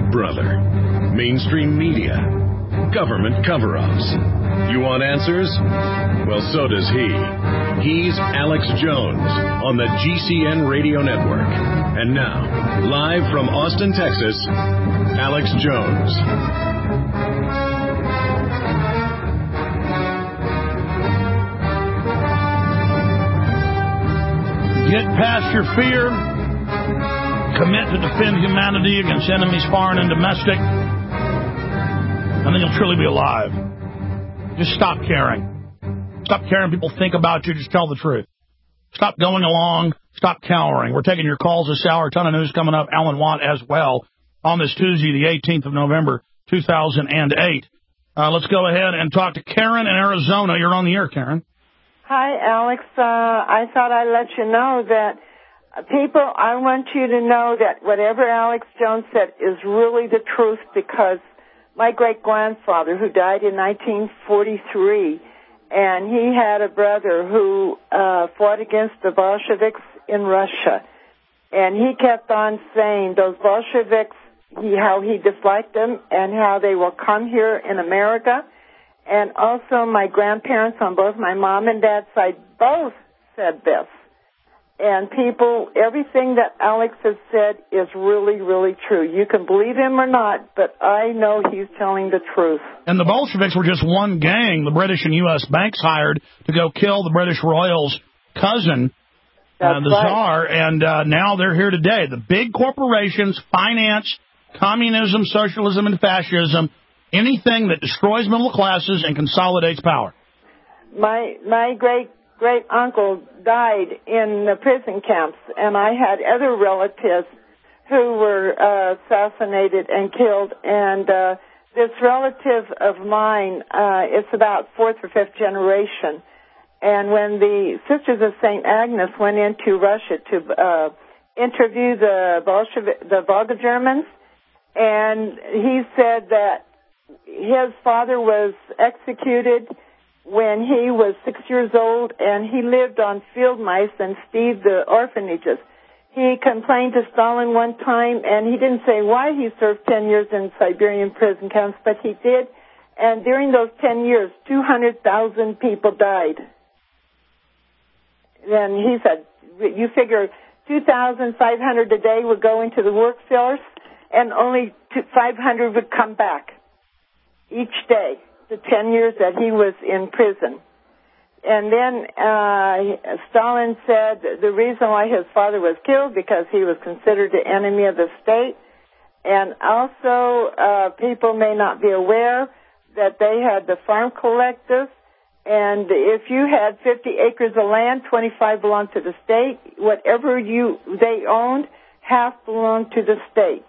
Big Brother, mainstream media, government cover-ups. You want answers? Well, so does he. He's Alex Jones on the GCN Radio Network. And now, live from Austin, Texas, Alex Jones. Get past your fear. Commit to defend humanity against enemies foreign and domestic. And then you'll truly be alive. Just stop caring. Stop caring people think about you. Just tell the truth. Stop going along. Stop cowering. We're taking your calls this hour. A ton of news coming up. Alan Watt as well on this Tuesday, the 18th of November, 2008. Let's go ahead and talk to Karen in Arizona. You're on the air, Karen. Hi, Alex. I thought I'd let you know that people, I want you to know that whatever Alex Jones said is really the truth, because my great-grandfather, who died in 1943, and he had a brother who fought against the Bolsheviks in Russia. And he kept on saying those Bolsheviks, how he disliked them and how they will come here in America. And also my grandparents on both my mom and dad's side both said this. And people, everything that Alex has said is really, really true. You can believe him or not, but I know he's telling the truth. And the Bolsheviks were just one gang the British and U.S. banks hired to go kill the British royal's cousin, the Tsar, and now they're here today. The big corporations finance communism, socialism, and fascism, anything that destroys middle classes and consolidates power. My great-uncle died in the prison camps, and I had other relatives who were assassinated and killed. And this relative of mine, it's about fourth or fifth generation. And when the Sisters of St. Agnes went into Russia to interview the Volga Germans, and he said that his father was executed when he was 6 years old, and he lived on field mice and steved the orphanages. He complained to Stalin one time, and he didn't say why he served 10 years in Siberian prison camps, but he did. And during those 10 years, 200,000 people died. And he said, you figure 2,500 a day would go into the workforce, and only 500 would come back each day, the 10 years that he was in prison. And then Stalin said the reason why his father was killed because he was considered the enemy of the state. And also people may not be aware that they had the farm collective, and if you had 50 acres of land, 25 belonged to the state. Whatever they owned, half belonged to the state.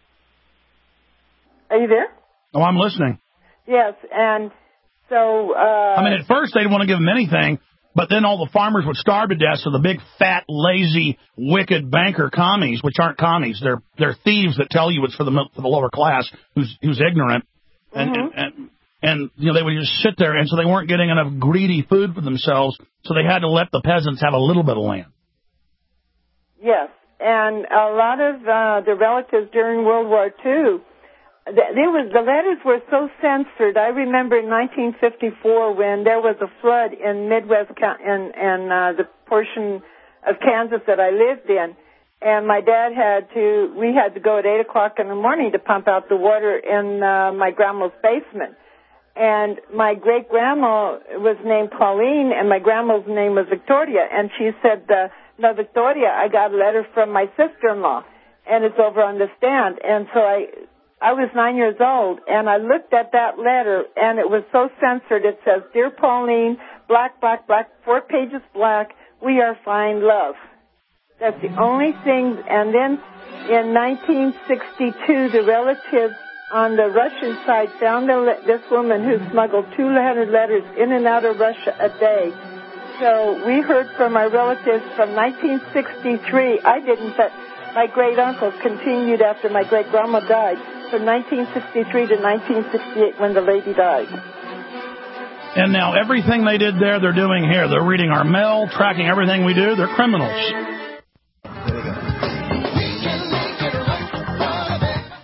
Are you there? Oh, I'm listening. Yes, and so... I mean, at first they didn't want to give them anything, but then all the farmers would starve to death, so the big, fat, lazy, wicked banker commies, which aren't commies, they're thieves that tell you it's for the lower class who's ignorant, and you know, they would just sit there, and so they weren't getting enough greedy food for themselves, so they had to let the peasants have a little bit of land. Yes, and a lot of the relatives during World War II, the letters were so censored. I remember in 1954 when there was a flood in Midwest and the portion of Kansas that I lived in, and my dad we had to go at 8 o'clock in the morning to pump out the water in my grandma's basement. And my great-grandma was named Pauline, and my grandma's name was Victoria. And she said, no, Victoria, I got a letter from my sister-in-law, and it's over on the stand. And so I was 9 years old, and I looked at that letter, and it was so censored. It says, Dear Pauline, black, black, black, 4 pages black, we are fine, love. That's the only thing. And then in 1962, the relatives on the Russian side found this woman who smuggled 200 letters in and out of Russia a day. So we heard from our relatives from 1963. I didn't, but my great-uncle continued after my great-grandma died, from 1963 to 1968 when the lady died. And now everything they did there, they're doing here. They're reading our mail, tracking everything we do. They're criminals.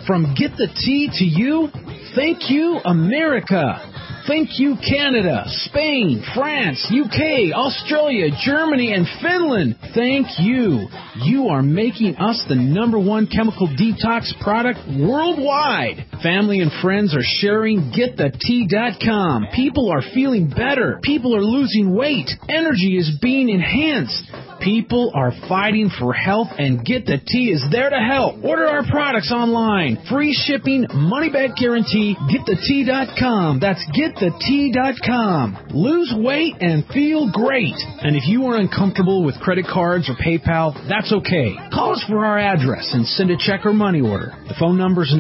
From Get the Tea to you, thank you, America. Thank you, Canada, Spain, France, UK, Australia, Germany, and Finland. Thank you. You are making us the #1 chemical detox product worldwide. Family and friends are sharing GetTheTea.com. People are feeling better. People are losing weight. Energy is being enhanced. People are fighting for health, and Get the Tea is there to help. Order our products online. Free shipping, money-back guarantee, GetTheTea.com. That's GetTheTea.com. Lose weight and feel great. And if you are uncomfortable with credit cards or PayPal, that's okay. Call us for our address and send a check or money order. The phone number is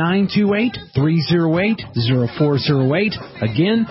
928-308-0408. Again,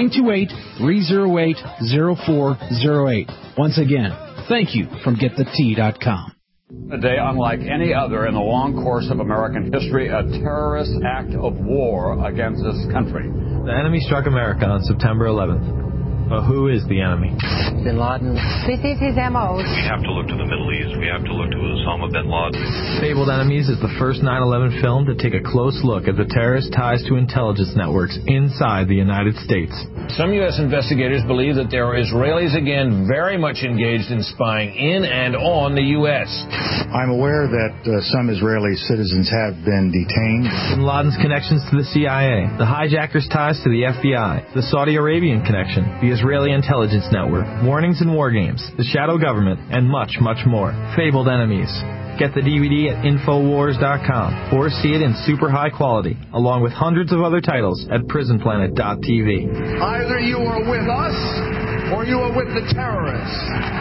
928-308-0408. Once again, thank you from GetTheTea.com. A day unlike any other in the long course of American history, a terrorist act of war against this country. The enemy struck America on September 11th. But who is the enemy? Bin Laden. This is his M.O. We have to look to the Middle East. We have to look to Osama bin Laden. Fabled Enemies is the first 9/11 film to take a close look at the terrorist ties to intelligence networks inside the United States. Some U.S. investigators believe that there are Israelis again very much engaged in spying in and on the U.S. I'm aware that some Israeli citizens have been detained. Bin Laden's connections to the CIA, the hijackers' ties to the FBI, the Saudi Arabian connection, the Israeli intelligence network, warnings and war games, the shadow government, and much, much more. Fabled Enemies. Get the DVD at Infowars.com or see it in super high quality, along with hundreds of other titles at PrisonPlanet.tv. Either you are with us or you are with the terrorists.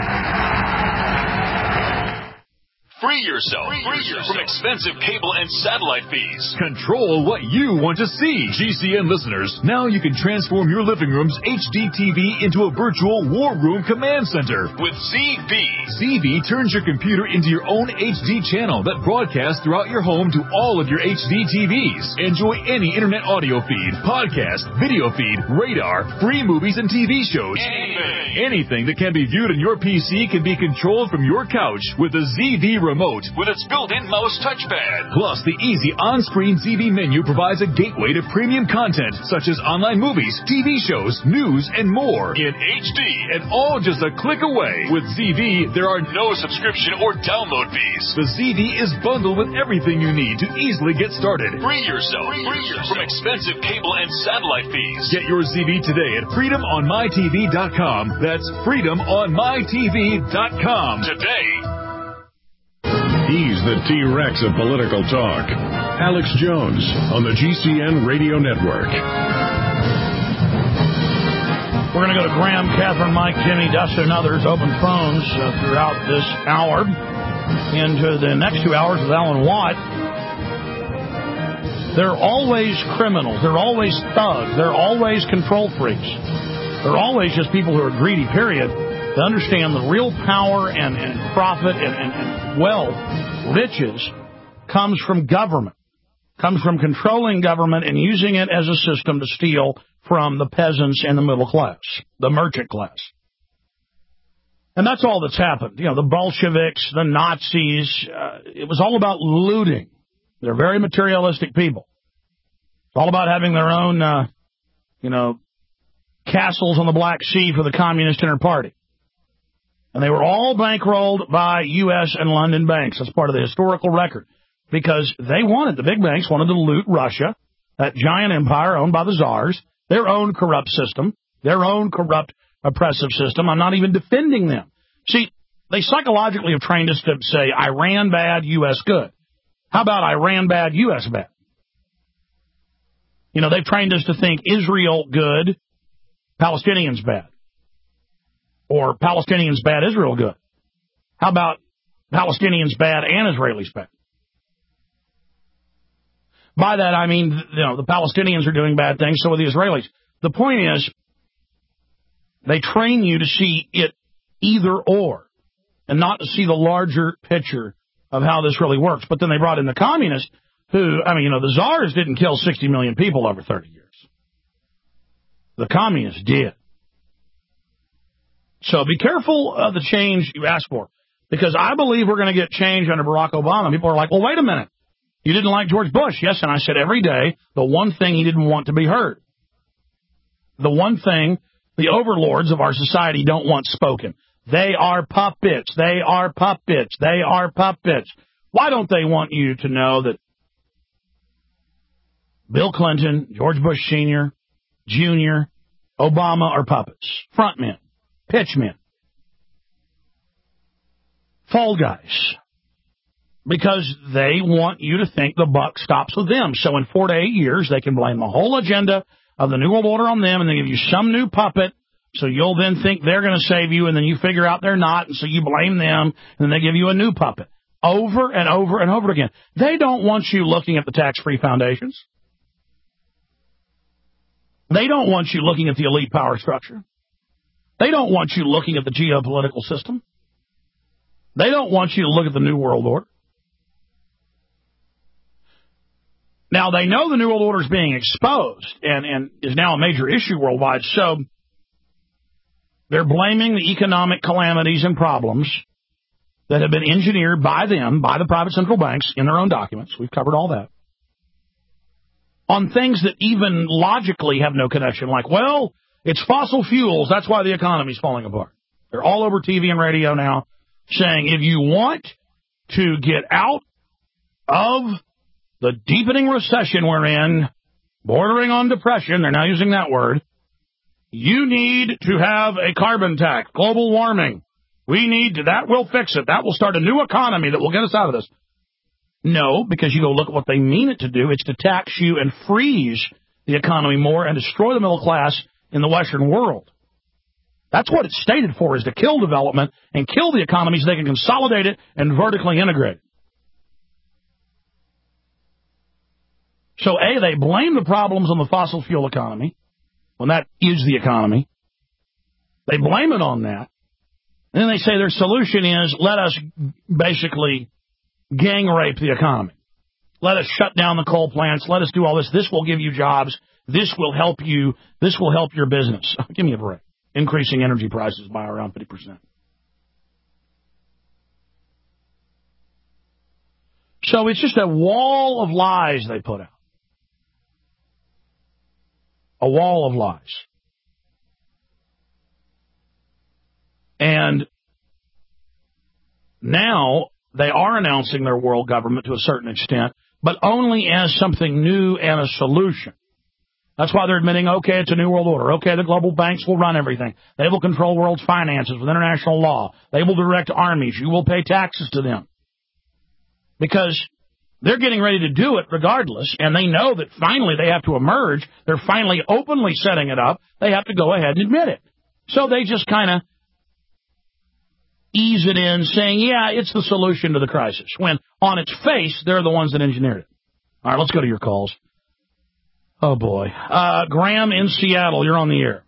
Free yourself from expensive cable and satellite fees. Control what you want to see. GCN listeners, now you can transform your living room's HD TV into a virtual war room command center with ZV. ZV turns your computer into your own HD channel that broadcasts throughout your home to all of your HD TVs. Enjoy any internet audio feed, podcast, video feed, radar, free movies and TV shows. Anything that can be viewed on your PC can be controlled from your couch with the ZV remote with its built-in mouse touchpad. Plus, the easy on-screen ZV menu provides a gateway to premium content such as online movies, TV shows, news, and more in HD and all just a click away. With ZV, there are no subscription or download fees. The ZV is bundled with everything you need to easily get started. Free yourself from expensive cable and satellite fees. Get your ZV today at freedomonmytv.com. That's freedomonmytv.com today. He's the T-Rex of political talk. Alex Jones on the GCN Radio Network. We're going to go to Graham, Catherine, Mike, Jimmy, Dustin, and others. Open phones throughout this hour. Into the next 2 hours with Alan Watt. They're always criminals. They're always thugs. They're always control freaks. They're always just people who are greedy, period. To understand the real power and profit and wealth, riches, comes from government, comes from controlling government and using it as a system to steal from the peasants and the middle class, the merchant class. And that's all that's happened. You know, the Bolsheviks, the Nazis, it was all about looting. They're very materialistic people. It's all about having their own, castles on the Black Sea for the Communist Inner Party. And they were all bankrolled by U.S. and London banks. That's part of the historical record. Because the big banks wanted to loot Russia, that giant empire owned by the czars, their own corrupt system, their own corrupt, oppressive system. I'm not even defending them. See, they psychologically have trained us to say, Iran bad, U.S. good. How about Iran bad, U.S. bad? You know, they've trained us to think Israel good, Palestinians bad. Or Palestinians bad, Israel good. How about Palestinians bad and Israelis bad? By that, I mean, the Palestinians are doing bad things, so are the Israelis. The point is, they train you to see it either or, and not to see the larger picture of how this really works. But then they brought in the communists who, the czars didn't kill 60 million people over 30 years. The communists did. So be careful of the change you ask for, because I believe we're going to get change under Barack Obama. People are like, well, wait a minute. You didn't like George Bush. Yes, and I said every day the one thing he didn't want to be heard. The one thing the overlords of our society don't want spoken. They are puppets. They are puppets. They are puppets. Why don't they want you to know that Bill Clinton, George Bush Sr., Jr., Obama are puppets, frontmen, pitchmen, fall guys? Because they want you to think the buck stops with them. So in 4 to 8 years, they can blame the whole agenda of the New World Order on them, and they give you some new puppet, so you'll then think they're going to save you, and then you figure out they're not, and so you blame them, and then they give you a new puppet. Over and over and over again. They don't want you looking at the tax-free foundations. They don't want you looking at the elite power structure. They don't want you looking at the geopolitical system. They don't want you to look at the New World Order. Now, they know the New World Order is being exposed and is now a major issue worldwide, so they're blaming the economic calamities and problems that have been engineered by them, by the private central banks in their own documents. We've covered all that. On things that even logically have no connection, like, well, it's fossil fuels, that's why the economy's falling apart. They're all over TV and radio now saying if you want to get out of the deepening recession we're in, bordering on depression, they're now using that word, you need to have a carbon tax, global warming. We need to, that will fix it. That will start a new economy that will get us out of this. No, because you go look at what they mean it to do. It's to tax you and freeze the economy more and destroy the middle class in the Western world. That's what it's stated for, is to kill development and kill the economy so they can consolidate it and vertically integrate it. So, A, they blame the problems on the fossil fuel economy, when that is the economy. They blame it on that. And then they say their solution is, let us basically gang rape the economy. Let us shut down the coal plants. Let us do all this. This will give you jobs. This will help you. This will help your business. Give me a break. Increasing energy prices by around 50%. So it's just a wall of lies they put out. A wall of lies. And now they are announcing their world government to a certain extent, but only as something new and a solution. That's why they're admitting, okay, it's a new world order. Okay, the global banks will run everything. They will control world's finances with international law. They will direct armies. You will pay taxes to them. Because they're getting ready to do it regardless, and they know that finally they have to emerge. They're finally openly setting it up. They have to go ahead and admit it. So they just kind of ease it in, saying, yeah, it's the solution to the crisis, when on its face, they're the ones that engineered it. All right, let's go to your calls. Oh, boy. Graham in Seattle, you're on the air.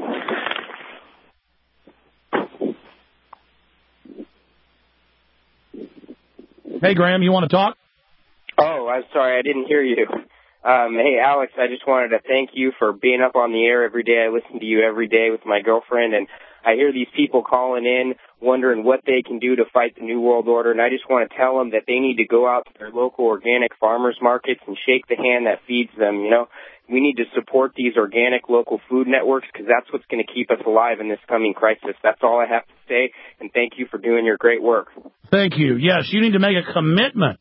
Hey, Graham, you want to talk? Oh, I'm sorry, I didn't hear you. Hey, Alex, I just wanted to thank you for being up on the air every day. I listen to you every day with my girlfriend, and I hear these people calling in, wondering what they can do to fight the New World Order, and I just want to tell them that they need to go out to their local organic farmers markets and shake the hand that feeds them. You know, we need to support these organic local food networks, because that's what's going to keep us alive in this coming crisis. That's all I have to say, and thank you for doing your great work. Thank you. Yes, you need to make a commitment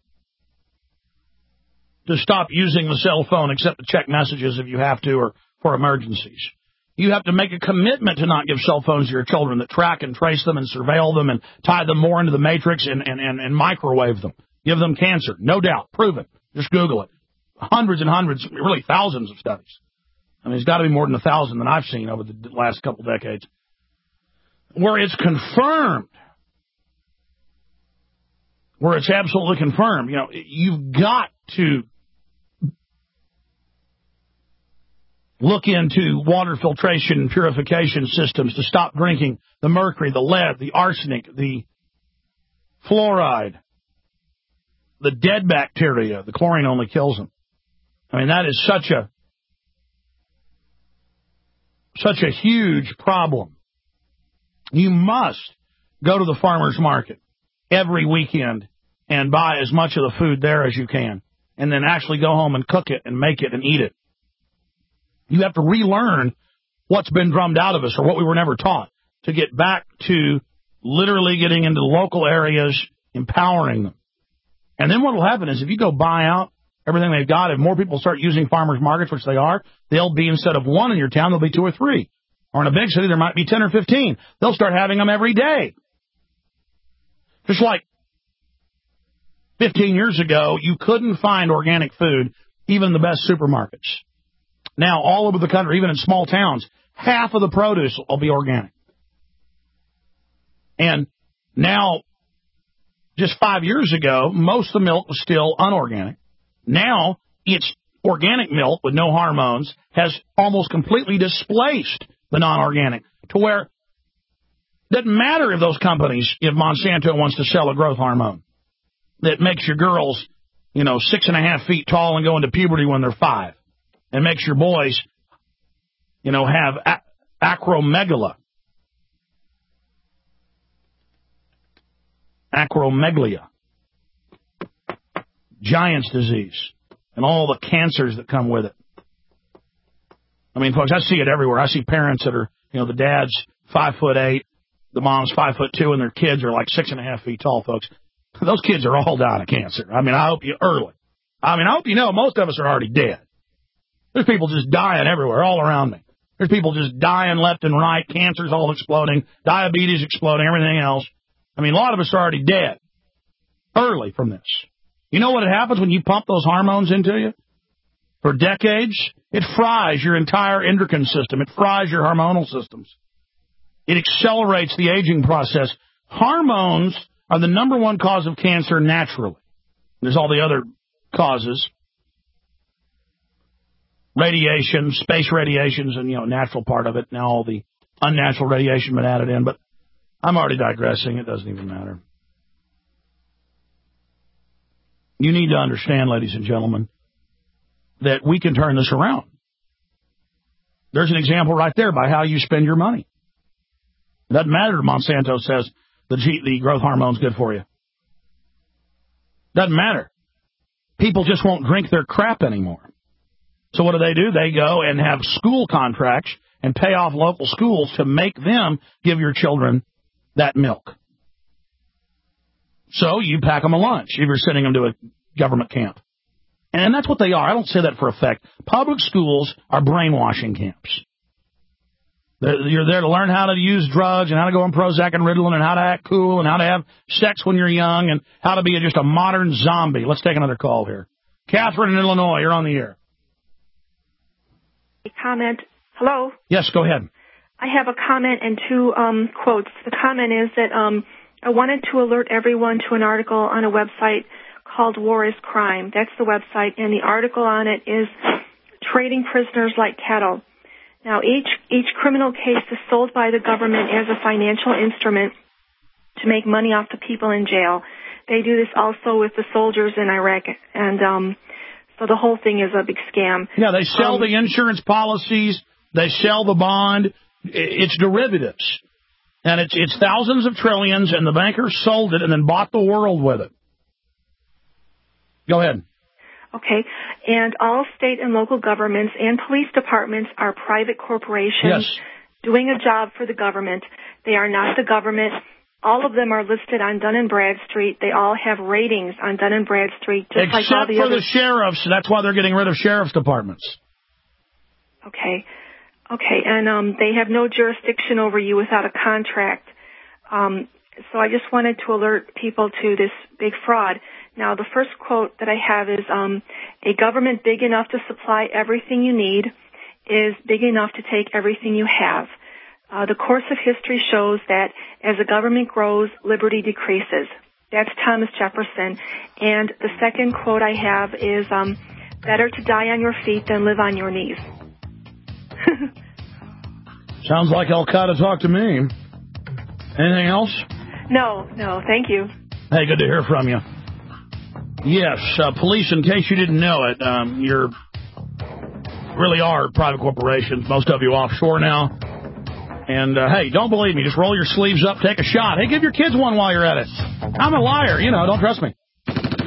to stop using the cell phone except to check messages if you have to, or for emergencies. You have to make a commitment to not give cell phones to your children that track and trace them and surveil them and tie them more into the matrix and microwave them. Give them cancer. No doubt. Proven. Just Google it. Hundreds and hundreds, really thousands of studies. I mean, it's got to be more than 1,000 than I've seen over the last couple decades, where it's confirmed. Where it's absolutely confirmed. You know, you've got to look into water filtration and purification systems to stop drinking the mercury, the lead, the arsenic, the fluoride, the dead bacteria. The chlorine only kills them. I mean, that is such a huge problem. You must go to the farmer's market every weekend and buy as much of the food there as you can. and then actually go home and cook it and make it and eat it. You have to relearn what's been drummed out of us or what we were never taught to get back to literally getting into local areas, empowering them. And then what will happen is if you go buy out everything they've got, if more people start using farmers markets, which they are, they'll be, instead of one in your town, there'll be 2 or 3. Or in a big city, there might be 10 or 15. They'll start having them every day. Just like 15 years ago, you couldn't find organic food, even in the best supermarkets. Now, all over the country, even in small towns, half of the produce will be organic. And now, just 5 years ago, most of the milk was still unorganic. Now, it's organic milk with no hormones has almost completely displaced the non-organic to where it doesn't matter if those companies, if Monsanto wants to sell a growth hormone that makes your girls, 6.5 feet tall and go into puberty when they're 5 and makes your boys, have acromegalia. Acromegalia, Giant's disease, and all the cancers that come with it. I mean, folks, I see it everywhere. I see parents that are, the dad's 5'8", the mom's 5'2", and their kids are like 6.5 feet tall, folks. Those kids are all dying of cancer. I mean, I hope early. I hope most of us are already dead. There's people just dying everywhere, all around me. There's people just dying left and right, cancers all exploding, diabetes exploding, everything else. I mean, a lot of us are already dead early from this. You know what happens when you pump those hormones into you? For decades, it fries your entire endocrine system. It fries your hormonal systems. It accelerates the aging process. Hormones are the number one cause of cancer naturally. There's all the other causes. Radiation, space radiations, and, natural part of it. Now all the unnatural radiation been added in, but I'm already digressing. It doesn't even matter. You need to understand, ladies and gentlemen, that we can turn this around. There's an example right there by how you spend your money. It doesn't matter if Monsanto says the growth hormone's good for you. Doesn't matter. People just won't drink their crap anymore. So what do? They go and have school contracts and pay off local schools to make them give your children that milk. So you pack them a lunch if you're sending them to a government camp. And that's what they are. I don't say that for effect. Public schools are brainwashing camps. You're there to learn how to use drugs and how to go on Prozac and Ritalin and how to act cool and how to have sex when you're young and how to be just a modern zombie. Let's take another call here. Catherine in Illinois, you're on the air. Comment. Hello? Yes, go ahead. I have a comment and 2 quotes. The comment is that I wanted to alert everyone to an article on a website called War is Crime. That's the website, and the article on it is Trading Prisoners Like Cattle. Now, each criminal case is sold by the government as a financial instrument to make money off the people in jail. They do this also with the soldiers in Iraq, and so the whole thing is a big scam. Yeah, they sell the insurance policies. They sell the bond. It's derivatives. And it's thousands of trillions, and the bankers sold it and then bought the world with it. Go ahead. Okay. And all state and local governments and police departments are private corporations doing a job for the government. They are not the government. All of them are listed on Dun & Bradstreet. They all have ratings on Dun & Bradstreet, just like all the Except for other... the sheriffs. That's why they're getting rid of sheriff's departments. Okay, and they have no jurisdiction over you without a contract. So I just wanted to alert people to this big fraud. Now, the first quote that I have is, a government big enough to supply everything you need is big enough to take everything you have. The course of history shows that as a government grows, liberty decreases. That's Thomas Jefferson. And the second quote I have is, better to die on your feet than live on your knees. Sounds like Al-Qaeda talk to me. Anything else? No, thank you. Hey, good to hear from you. Yes, police, in case you didn't know it, you're really are private corporations, most of you offshore now. And, hey, don't believe me. Just roll your sleeves up, take a shot. Hey, give your kids one while you're at it. I'm a liar. Don't trust me.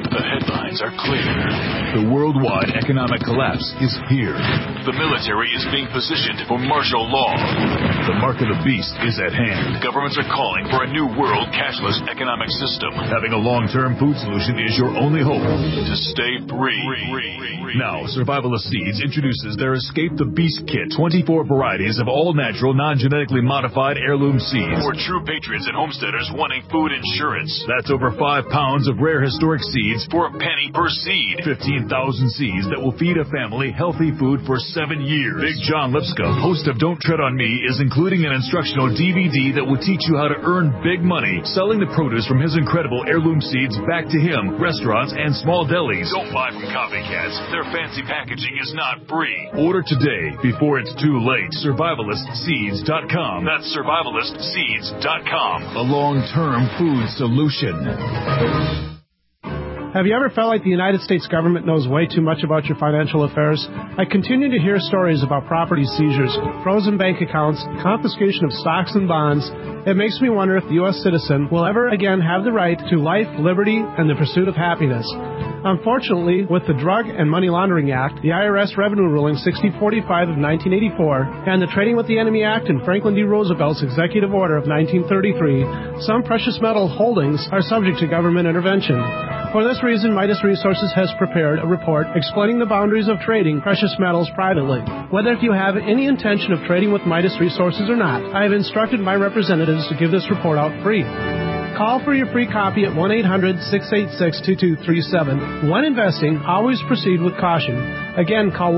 The headlines are clear. The worldwide economic collapse is here. The military is being positioned for martial law. The mark of the beast is at hand. Governments are calling for a new world cashless economic system. Having a long-term food solution is your only hope to stay free. Now, Survivalist Seeds introduces their Escape the Beast Kit. 24 varieties of all-natural, non-genetically modified heirloom seeds. For true patriots and homesteaders wanting food insurance. That's over 5 pounds of rare historic seeds for a penny per seed. 15,000 seeds that will feed a family healthy food for 7 years. Big John Lipscomb, host of Don't Tread on Me, is including an instructional DVD that will teach you how to earn big money selling the produce from his incredible heirloom seeds back to him, restaurants, and small delis. Don't buy from copycats. Their fancy packaging is not free. Order today before it's too late. SurvivalistSeeds.com. That's SurvivalistSeeds.com. A long-term food solution. Have you ever felt like the United States government knows way too much about your financial affairs? I continue to hear stories about property seizures, frozen bank accounts, confiscation of stocks and bonds. It makes me wonder if the U.S. citizen will ever again have the right to life, liberty, and the pursuit of happiness. Unfortunately, with the Drug and Money Laundering Act, the IRS Revenue Ruling 6045 of 1984, and the Trading with the Enemy Act and Franklin D. Roosevelt's Executive Order of 1933, some precious metal holdings are subject to government intervention. For this reason, Midas Resources has prepared a report explaining the boundaries of trading precious metals privately. Whether if you have any intention of trading with Midas Resources or not, I have instructed my representatives to give this report out free. Call for your free copy at 1-800-686-2237. When investing, always proceed with caution. Again, call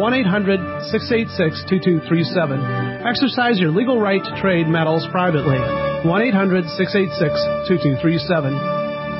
1-800-686-2237. Exercise your legal right to trade metals privately. 1-800-686-2237.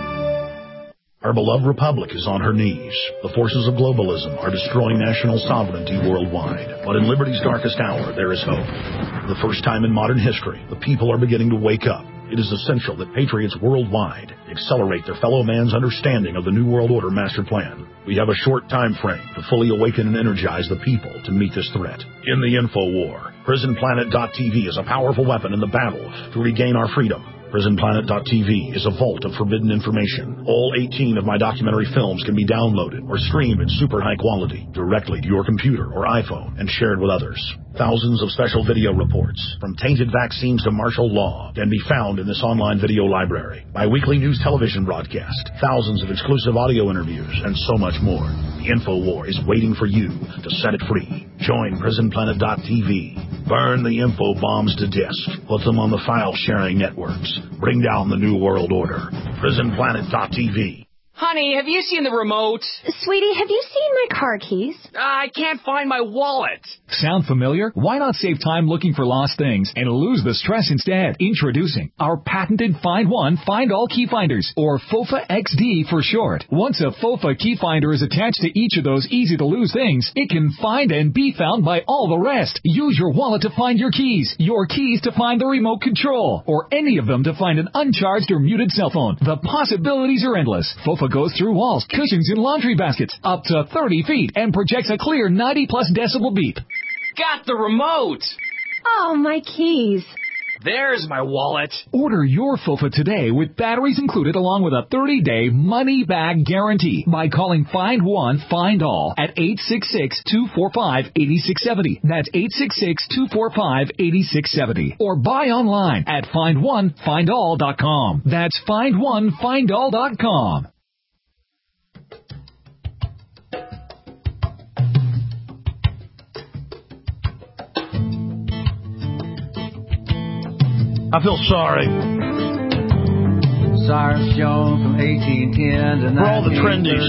Our beloved republic is on her knees. The forces of globalism are destroying national sovereignty worldwide. But in liberty's darkest hour, there is hope. For the first time in modern history, the people are beginning to wake up. It is essential that patriots worldwide accelerate their fellow man's understanding of the New World Order master plan. We have a short time frame to fully awaken and energize the people to meet this threat. In the info war, PrisonPlanet.tv is a powerful weapon in the battle to regain our freedom. PrisonPlanet.tv is a vault of forbidden information. All 18 of my documentary films can be downloaded or streamed in super high quality directly to your computer or iPhone and shared with others. Thousands of special video reports, from tainted vaccines to martial law, can be found in this online video library. My weekly news television broadcast, thousands of exclusive audio interviews, and so much more. The InfoWar is waiting for you to set it free. Join PrisonPlanet.tv. Burn the info bombs to disk. Put them on the file-sharing networks. Bring down the New World Order. PrisonPlanet.tv. Honey, have you seen the remote? Sweetie, have you seen my car keys? I can't find my wallet. Sound familiar? Why not save time looking for lost things and lose the stress instead? Introducing our patented Find One, Find All Key Finders, or FOFA XD for short. Once a FOFA key finder is attached to each of those easy-to-lose things, it can find and be found by all the rest. Use your wallet to find your keys to find the remote control, or any of them to find an uncharged or muted cell phone. The possibilities are endless. FOFA goes through walls, cushions, and laundry baskets up to 30 feet and projects a clear 90-plus decibel beep. Got the remote! Oh, my keys. There's my wallet. Order your FOFA today with batteries included along with a 30-day money-back guarantee by calling Find One, Find All at 866-245-8670. That's 866-245-8670. Or buy online at FindOneFindAll.com. That's FindOneFindAll.com. I feel sorry. Cyrus Jones from 1810 to 1913. For all the trendies.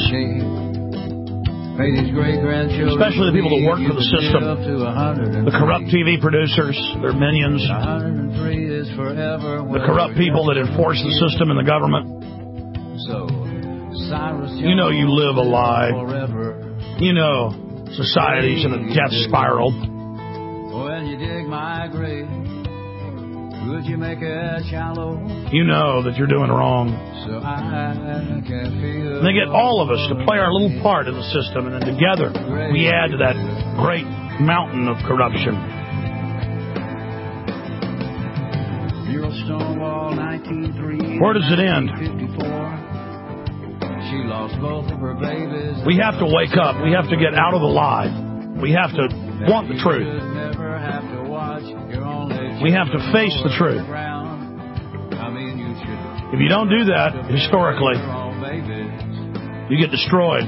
Especially the people that work for the system. The corrupt TV producers, their minions. The corrupt people that enforce the system and the government. You know you live a lie. You know society's in a death spiral. When you dig my grave, would you make it shallow? You know that you're doing wrong. So I can feel. They get all of us to play our little part in the system, and then together we add to that great mountain of corruption. Stonewall 1903. Where does it end? she lost both of her babies. We have to wake up. We have to get out of the lie. We have to want the truth. We have to face the truth. If you don't do that, historically, you get destroyed.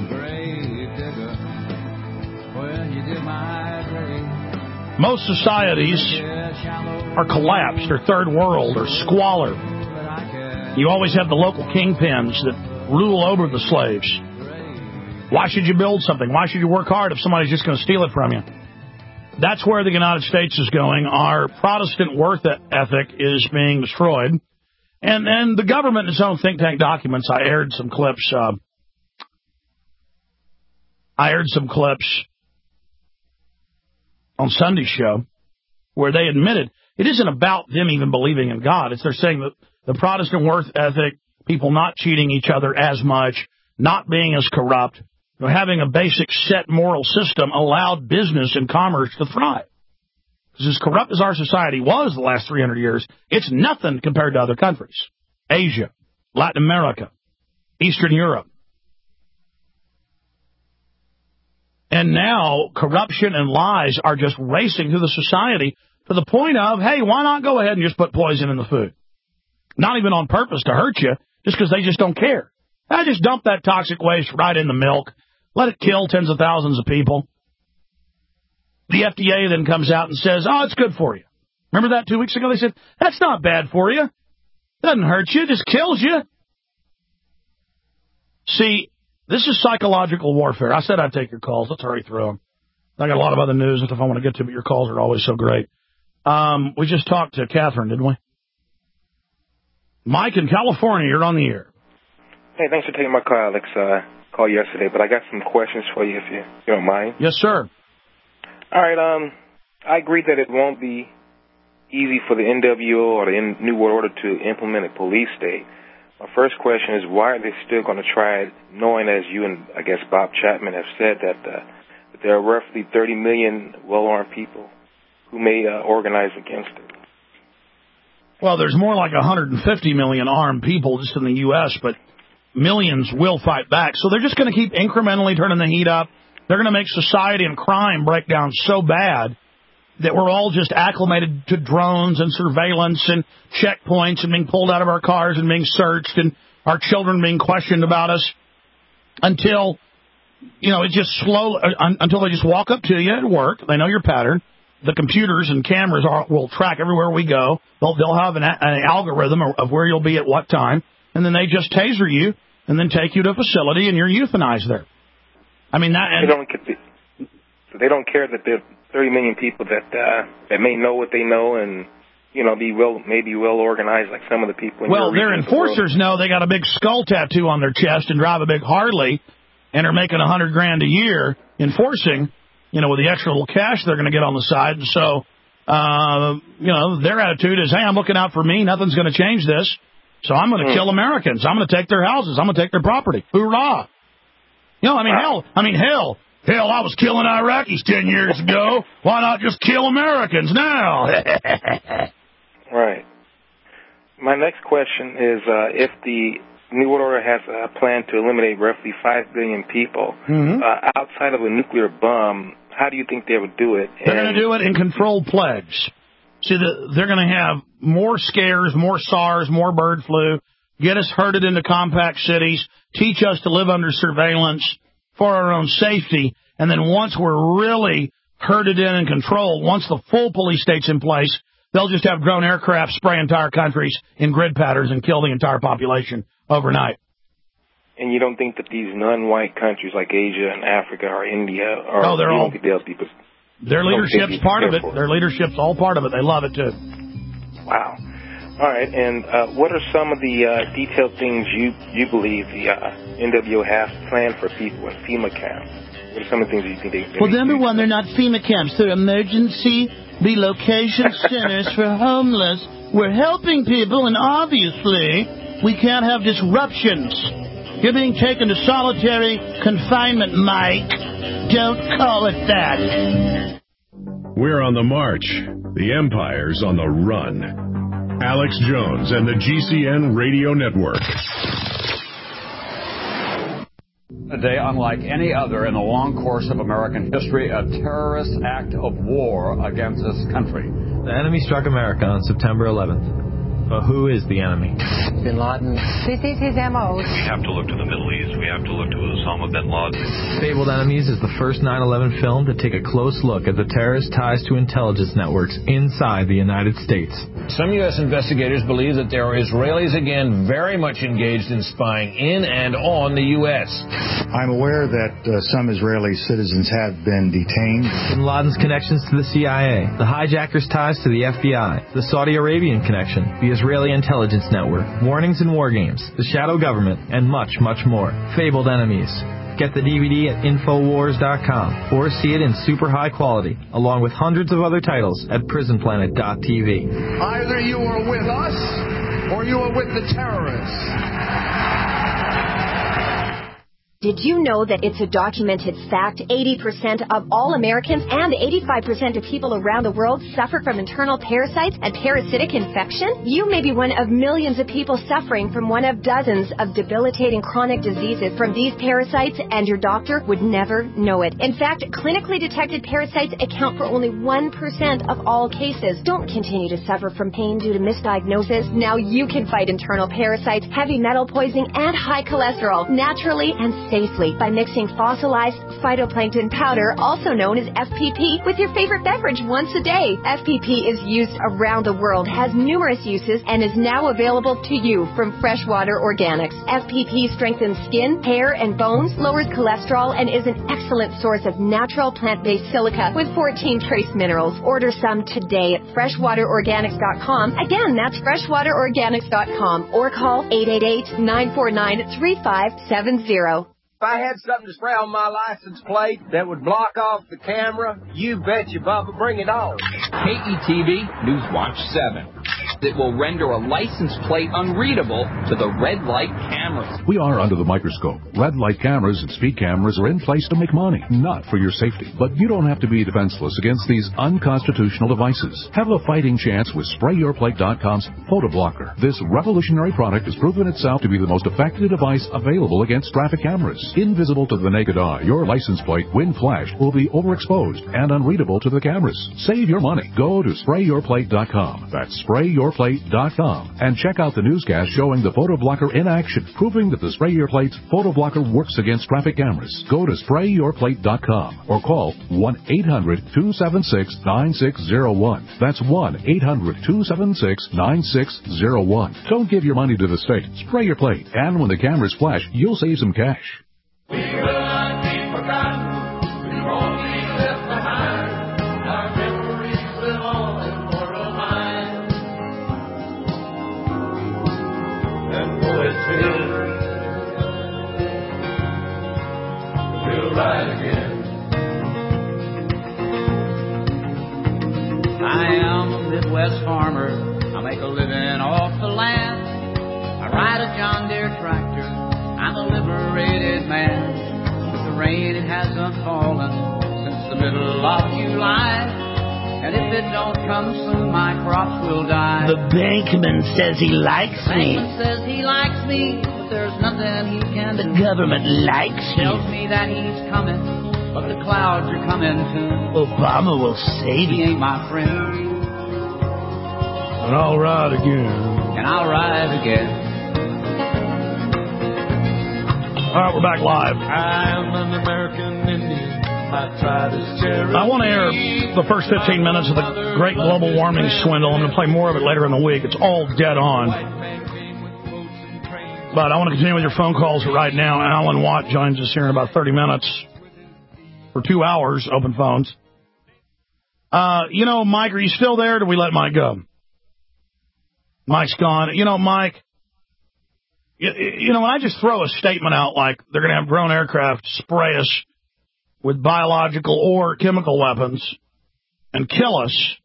Most societies are collapsed, or third world, or squalor. You always have the local kingpins that rule over the slaves. Why should you build something? Why should you work hard if somebody's just going to steal it from you? That's where the United States is going. Our Protestant worth ethic is being destroyed. And the government, in its own think tank documents, I aired some clips on Sunday's show where they admitted it isn't about them even believing in God. They're saying that the Protestant worth ethic, people not cheating each other as much, not being as corrupt, having a basic set moral system allowed business and commerce to thrive. Because as corrupt as our society was the last 300 years, it's nothing compared to other countries. Asia, Latin America, Eastern Europe. And now corruption and lies are just racing through the society to the point of, hey, why not go ahead and just put poison in the food? Not even on purpose to hurt you, just because they just don't care. I just dump that toxic waste right in the milk. Let it kill tens of thousands of people. The FDA then comes out and says, oh, it's good for you. Remember that 2 weeks ago? They said, that's not bad for you. Doesn't hurt you, just kills you. See, this is psychological warfare. I said I'd take your calls. Let's hurry through them. I got a lot of other news that I want to get to, but your calls are always so great. We just talked to Catherine, didn't we? Mike in California, you're on the air. Hey, thanks for taking my call, Alex. Called yesterday, but I got some questions for you if you don't mind. Yes, sir. All right. I agree that it won't be easy for the NWO or the New World Order to implement a police state. My first question is, why are they still going to try it, knowing, as you and I guess Bob Chapman have said, that there are roughly 30 million well-armed people who may organize against it? Well, there's more like 150 million armed people just in the U.S., but millions will fight back. So they're just going to keep incrementally turning the heat up. They're going to make society and crime break down so bad that we're all just acclimated to drones and surveillance and checkpoints and being pulled out of our cars and being searched and our children being questioned about us until, it just until they just walk up to you at work. They know your pattern. The computers and cameras will track everywhere we go. They'll have an algorithm of where you'll be at what time, and then they just taser you and then take you to a facility and you're euthanized there. I mean, they don't care that there are 30 million people that may know what they know and be well organized like some of the people. Well, their enforcers know they got a big skull tattoo on their chest and drive a big Harley and are making $100,000 a year enforcing. With the extra little cash they're going to get on the side. And so, their attitude is, hey, I'm looking out for me. Nothing's going to change this. So I'm going to kill Americans. I'm going to take their houses. I'm going to take their property. Hoorah. Hell, I was killing Iraqis 10 years ago. Why not just kill Americans now? Right. My next question is, if the New World Order has a plan to eliminate roughly 5 billion people outside of a nuclear bomb, how do you think they would do it? They're going to do it in controlled plagues. See, they're going to have more scares, more SARS, more bird flu, get us herded into compact cities, teach us to live under surveillance for our own safety, and then once we're really herded in and controlled, once the full police state's in place, they'll just have drone aircraft spray entire countries in grid patterns and kill the entire population overnight. And you don't think that these non-white countries like Asia and Africa or India are... they're all... Their leadership's part of it. Their leadership's all part of it. They love it, too. Wow. All right, and what are some of the detailed things you believe the NWO has planned for people in FEMA camps? What are some of the things you think they... Well, number one, they're not FEMA camps. They're emergency relocation centers for homeless. We're helping people, and obviously we can't have disruptions. You're being taken to solitary confinement, Mike. Don't call it that. We're on the march. The Empire's on the run. Alex Jones and the GCN Radio Network. A day unlike any other in the long course of American history, a terrorist act of war against this country. The enemy struck America on September 11th. But who is the enemy? Bin Laden. This is his MO. We have to look to the Middle East. We have to look to Osama bin Laden. Fabled Enemies is the first 9/11 film to take a close look at the terrorist ties to intelligence networks inside the United States. Some U.S. investigators believe that there are Israelis again very much engaged in spying in and on the U.S. I'm aware that some Israeli citizens have been detained. Bin Laden's connections to the CIA, the hijackers' ties to the FBI, the Saudi Arabian connection, the Israeli intelligence network, warnings and war games, the shadow government, and much, much more. Fabled Enemies. Get the DVD at Infowars.com or see it in super high quality, along with hundreds of other titles at PrisonPlanet.tv. Either you are with us or you are with the terrorists. Did you know that it's a documented fact 80% of all Americans and 85% of people around the world suffer from internal parasites and parasitic infection? You may be one of millions of people suffering from one of dozens of debilitating chronic diseases from these parasites, and your doctor would never know it. In fact, clinically detected parasites account for only 1% of all cases. Don't continue to suffer from pain due to misdiagnosis. Now you can fight internal parasites, heavy metal poisoning, and high cholesterol naturally and safely by mixing fossilized phytoplankton powder, also known as FPP, with your favorite beverage once a day. FPP is used around the world, has numerous uses, and is now available to you from Freshwater Organics. FPP strengthens skin, hair, and bones, lowers cholesterol, and is an excellent source of natural plant-based silica with 14 trace minerals. Order some today at freshwaterorganics.com. Again, that's freshwaterorganics.com, or call 888-949-3570. If I had something to spray on my license plate that would block off the camera, you betcha, Bubba, bring it on. KETV Newswatch 7. It will render a license plate unreadable to the red light cameras. We are under the microscope. Red light cameras and speed cameras are in place to make money, not for your safety. But you don't have to be defenseless against these unconstitutional devices. Have a fighting chance with SprayYourPlate.com's Photo Blocker. This revolutionary product has proven itself to be the most effective device available against traffic cameras. Invisible to the naked eye, your license plate, when flashed, will be overexposed and unreadable to the cameras. Save your money. Go to SprayYourPlate.com. That's SprayYourPlate.com. And check out the newscast showing the Photo Blocker in action, proving that the Spray Your Plate's Photo Blocker works against traffic cameras. Go to SprayYourPlate.com or call 1-800-276-9601. That's 1-800-276-9601. Don't give your money to the state. Spray your plate. And when the cameras flash, you'll save some cash. We will not be forgotten. We won't be left behind. Our memories live on in mortal minds. And poets will rise again. I am a Midwest farmer. I make a living off the land. I ride a John Deere tractor. I'm a liberated man. With the rain, it hasn't fallen since the middle of July. And if it don't come soon, my crops will die. The bankman says he likes me. Bankman says he likes me, but there's nothing he can do. The government likes me. Tells me that he's coming, but the clouds are coming too. Obama will save He you. ain't my friend. And I'll ride again. And I'll rise again. All right, we're back live. I'm an American Indian. My tribe is Cherokee. I want to air the first 15 minutes of the great global warming swindle. I'm going to play more of it later in the week. It's all dead on. But I want to continue with your phone calls right now. Alan Watt joins us here in about 30 minutes for 2 hours, open phones. Mike, are you still there, or do we let Mike go? Mike's gone. Mike, when I just throw a statement out like they're going to have drone aircraft spray us with biological or chemical weapons and kill us,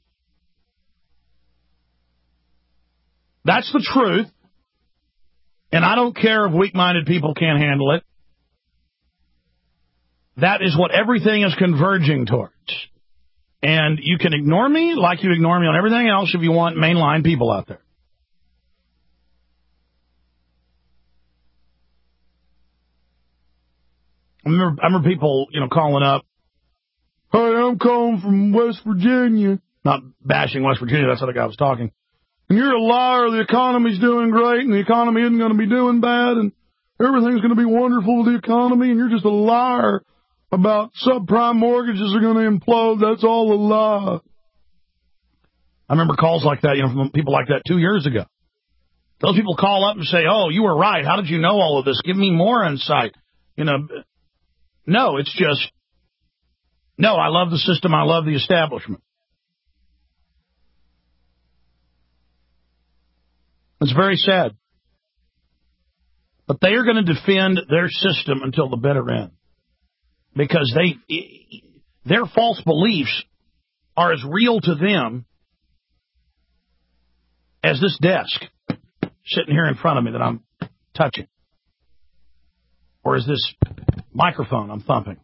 that's the truth. And I don't care if weak-minded people can't handle it. That is what everything is converging towards. And you can ignore me like you ignore me on everything else if you want mainline people out there. I remember people, calling up, hey, I'm calling from West Virginia. Not bashing West Virginia, that's how the guy was talking. And you're a liar, the economy's doing great, and the economy isn't going to be doing bad, and everything's going to be wonderful with the economy, and you're just a liar about subprime mortgages are going to implode. That's all a lie. I remember calls like that, from people like that 2 years ago. Those people call up and say, oh, you were right. How did you know all of this? Give me more insight. No, it's just, no, I love the system. I love the establishment. It's very sad. But they are going to defend their system until the bitter end. Because their false beliefs are as real to them as this desk sitting here in front of me that I'm touching. Or as this microphone I'm thumping.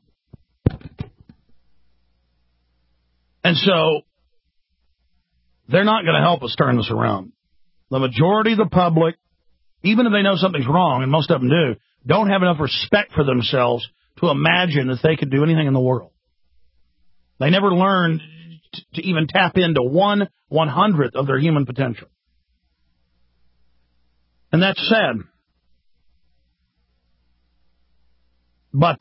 And so, they're not going to help us turn this around. The majority of the public, even if they know something's wrong, and most of them do, don't have enough respect for themselves to imagine that they could do anything in the world. They never learned to even tap into 1/100th of their human potential. And that's sad. But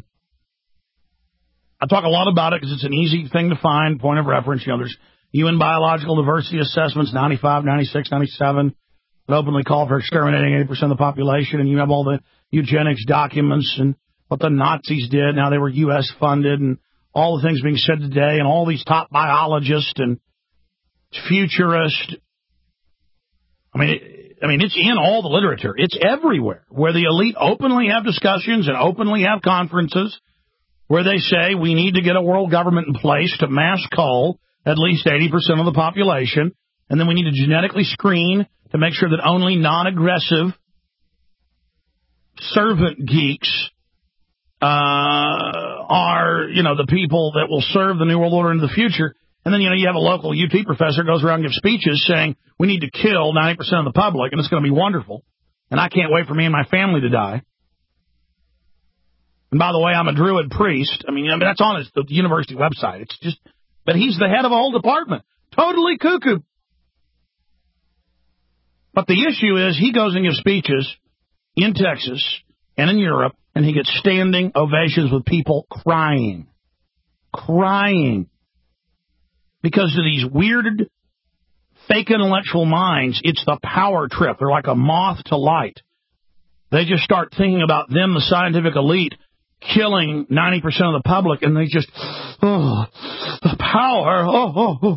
I talk a lot about it because it's an easy thing to find, point of reference. There's UN Biological Diversity Assessments, 95, 96, 97, that openly call for exterminating 80% of the population, and you have all the eugenics documents and what the Nazis did, now they were U.S. funded, and all the things being said today, and all these top biologists and futurists. I mean, it's in all the literature. It's everywhere, where the elite openly have discussions and openly have conferences where they say we need to get a world government in place to mass cull at least 80% of the population, and then we need to genetically screen to make sure that only non-aggressive servant geeks are, the people that will serve the New World Order into the future. And then, you have a local UT professor goes around and gives speeches saying we need to kill 90% of the public, and it's going to be wonderful, and I can't wait for me and my family to die. And by the way, I'm a Druid priest. I mean that's on the university website. It's just, but he's the head of a whole department. Totally cuckoo. But the issue is he goes and gives speeches in Texas and in Europe, and he gets standing ovations with people crying. Because of these weird, fake intellectual minds, it's the power trip. They're like a moth to light. They just start thinking about them, the scientific elite, killing 90% of the public, and they just, the power,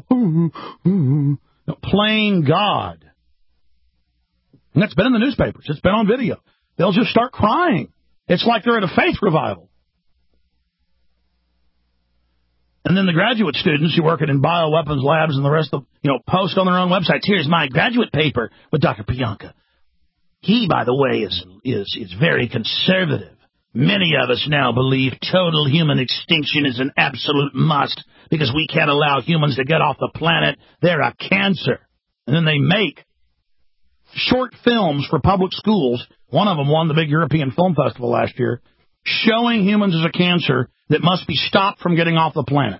playing God. And that's been in the newspapers. It's been on video. They'll just start crying. It's like they're at a faith revival. And then the graduate students who work in bioweapons labs and the rest of post on their own websites. Here's my graduate paper with Dr. Priyanka. He, by the way, is very conservative. Many of us now believe total human extinction is an absolute must because we can't allow humans to get off the planet. They're a cancer. And then they make short films for public schools. One of them won the big European Film Festival last year, showing humans as a cancer that must be stopped from getting off the planet.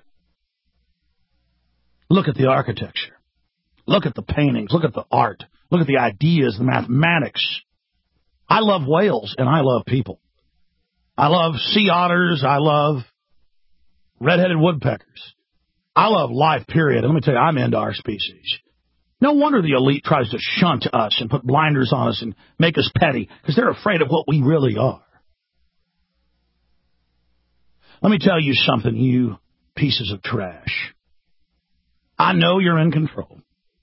Look at the architecture. Look at the paintings. Look at the art. Look at the ideas, the mathematics. I love whales, and I love people. I love sea otters. I love red-headed woodpeckers. I love life, period. And let me tell you, I'm into our species. No wonder the elite tries to shunt us and put blinders on us and make us petty, because they're afraid of what we really are. Let me tell you something, you pieces of trash. I know you're in control.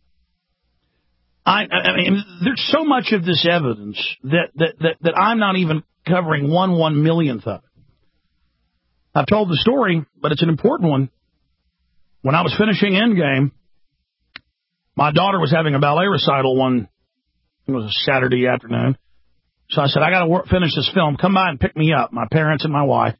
I mean, there's so much of this evidence that I'm not even covering 1/1,000,000th of it. I've told the story, but it's an important one. When I was finishing Endgame, my daughter was having a ballet recital it was a Saturday afternoon. So I said, I got to finish this film. Come by and pick me up, my parents and my wife,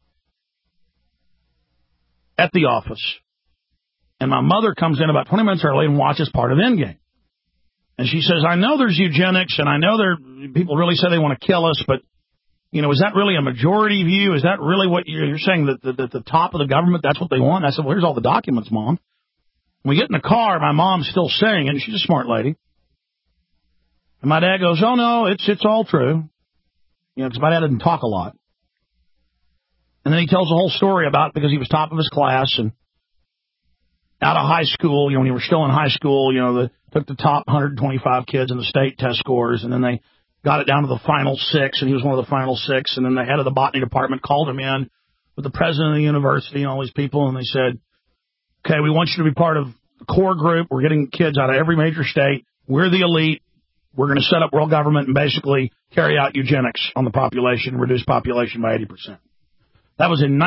at the office. And my mother comes in about 20 minutes early and watches part of Endgame. And she says, I know there's eugenics, and I know people really say they want to kill us, but is that really a majority view? Is that really what you're saying, that the top of the government, that's what they want? And I said, well, here's all the documents, Mom. When we get in the car, my mom's still saying it, and she's a smart lady. And my dad goes, oh, no, it's all true. Because my dad didn't talk a lot. And then he tells the whole story about, because he was top of his class, and out of high school, when you were still in high school, they took the top 125 kids in the state test scores, and then they got it down to the final 6, and he was one of the final 6, and then the head of the botany department called him in with the president of the university and all these people, and they said, okay, we want you to be part of the core group. We're getting kids out of every major state. We're the elite. We're going to set up world government and basically carry out eugenics on the population, reduce population by 80%. That was in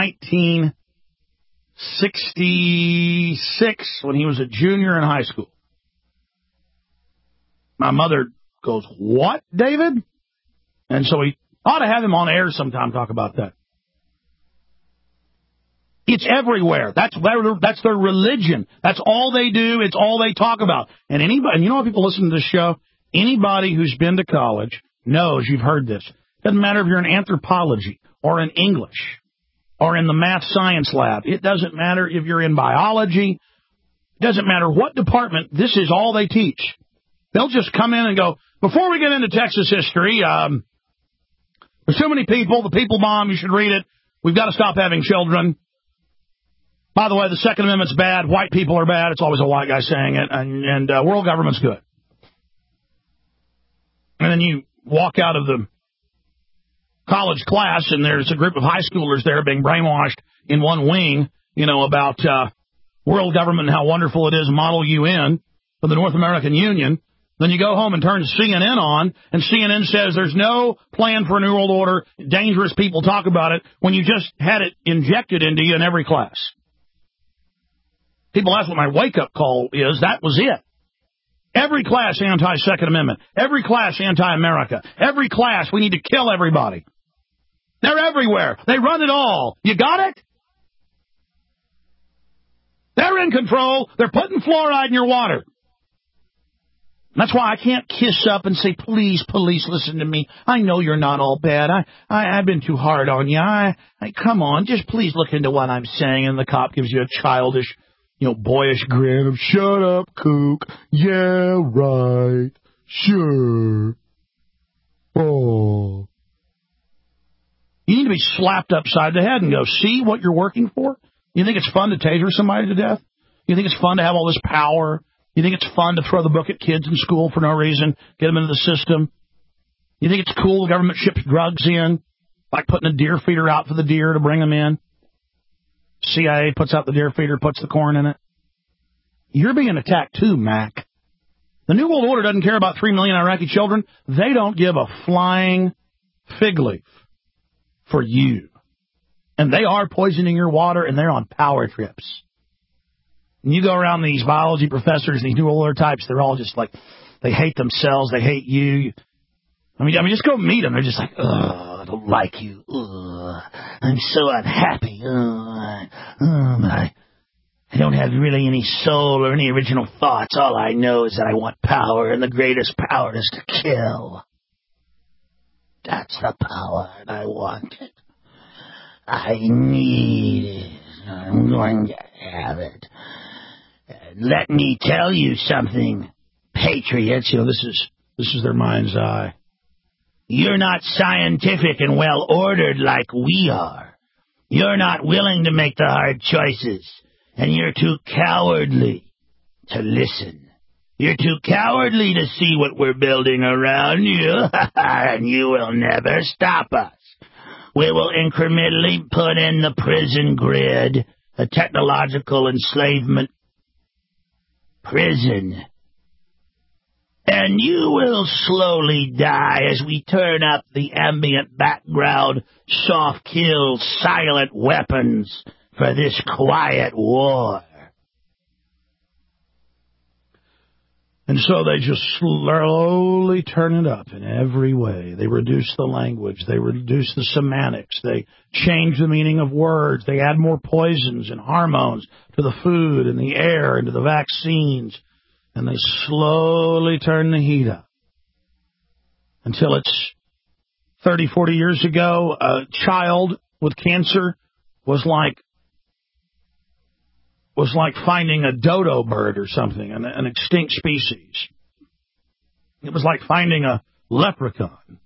1966 when he was a junior in high school. My mother goes, what, David? And so we ought to have him on air sometime, talk about that. It's everywhere. That's their religion. That's all they do. It's all they talk about. And anybody, what people listen to this show? Anybody who's been to college knows you've heard this. Doesn't matter if you're in anthropology or in English or in the math science lab. It doesn't matter if you're in biology. It doesn't matter what department. This is all they teach. They'll just come in and go, before we get into Texas history, there's too many people. The people bomb, you should read it. We've got to stop having children. By the way, the Second Amendment's bad. White people are bad. It's always a white guy saying it. And world government's good. And then you walk out of the college class, and there's a group of high schoolers there being brainwashed in one wing, about world government and how wonderful it is, model UN for the North American Union. Then you go home and turn CNN on, and CNN says there's no plan for a new world order. Dangerous people talk about it when you just had it injected into you in every class. People ask what my wake-up call is. That was it. Every class anti-Second Amendment. Every class anti-America. Every class we need to kill everybody. They're everywhere. They run it all. You got it? They're in control. They're putting fluoride in your water. That's why I can't kiss up and say, please, police, listen to me. I know you're not all bad. I've been too hard on you. Come on, just please look into what I'm saying. And the cop gives you a childish, boyish grin of, shut up, kook. Yeah, right. Sure. Oh. You need to be slapped upside the head and go, see what you're working for? You think it's fun to taser somebody to death? You think it's fun to have all this power? You think it's fun to throw the book at kids in school for no reason, get them into the system? You think it's cool the government ships drugs in, like putting a deer feeder out for the deer to bring them in? CIA puts out the deer feeder, puts the corn in it. You're being attacked too, Mac. The New World Order doesn't care about 3 million Iraqi children. They don't give a flying fig leaf for you. And they are poisoning your water, and they're on power trips. And you go around these biology professors, these New World Order types, they're all just like, they hate themselves, they hate you. I mean, just go meet them. They're just like, I don't like you. I'm so unhappy. I don't have really any soul or any original thoughts. All I know is that I want power, and the greatest power is to kill. That's the power, and I want it. I need it. I'm going to have it. Let me tell you something, patriots. This is their mind's eye. You're not scientific and well-ordered like we are. You're not willing to make the hard choices, and you're too cowardly to listen. You're too cowardly to see what we're building around you, and you will never stop us. We will incrementally put in the prison grid, a technological enslavement prison. And you will slowly die as we turn up the ambient background, soft kill, silent weapons for this quiet war. And so they just slowly turn it up in every way. They reduce the language. They reduce the semantics. They change the meaning of words. They add more poisons and hormones to the food and the air and to the vaccines. And they slowly turn the heat up until it's 30, 40 years ago, a child with cancer was like finding a dodo bird or something, an extinct species. It was like finding a leprechaun.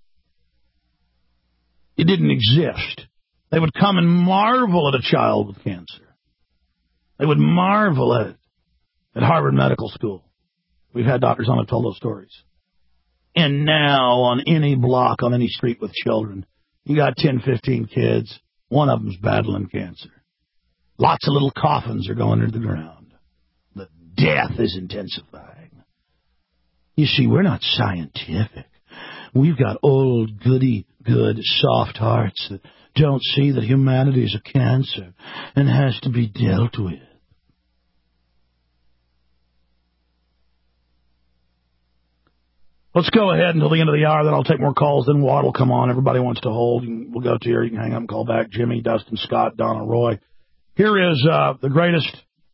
It didn't exist. They would come and marvel at a child with cancer. They would marvel at it at Harvard Medical School. We've had doctors on who told those stories. And now, on any block, on any street with children, you got 10, 15 kids. One of them's battling cancer. Lots of little coffins are going into the ground. The death is intensifying. You see, we're not scientific. We've got old, goody, good, soft hearts that don't see that humanity is a cancer and has to be dealt with. Let's go ahead until the end of the hour, then I'll take more calls, then Watt will come on. Everybody wants to hold. We'll go to here. You can hang up and call back. Jimmy, Dustin, Scott, Donna, Roy. Here is the greatest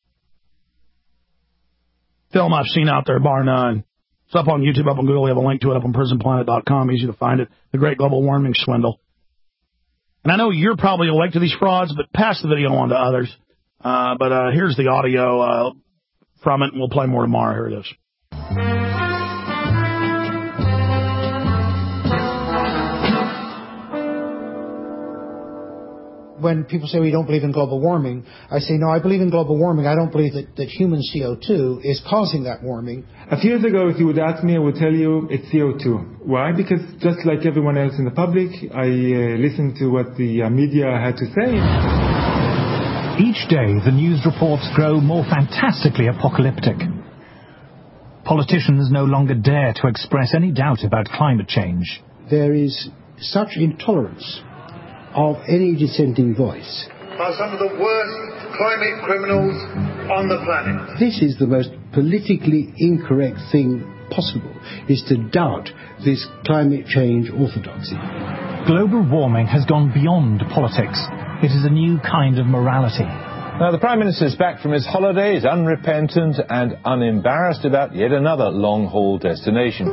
film I've seen out there, bar none. It's up on YouTube, up on Google. We have a link to it up on prisonplanet.com. Easy to find it. The Great Global Warming Swindle. And I know you're probably awake to these frauds, but pass the video on to others. But here's the audio from it, and we'll play more tomorrow. Here it is. When people say we don't believe in global warming, I say, no, I believe in global warming. I don't believe that human CO2 is causing that warming. A few years ago, if you would ask me, I would tell you it's CO2. Why? Because just like everyone else in the public, I listened to what the media had to say. Each day, the news reports grow more fantastically apocalyptic. Politicians no longer dare to express any doubt about climate change. There is such intolerance of any dissenting voice. Are some of the worst climate criminals on the planet. This is the most politically incorrect thing possible, is to doubt this climate change orthodoxy. Global warming has gone beyond politics. It is a new kind of morality. Now, the Prime Minister is back from his holidays, unrepentant and unembarrassed about yet another long-haul destination.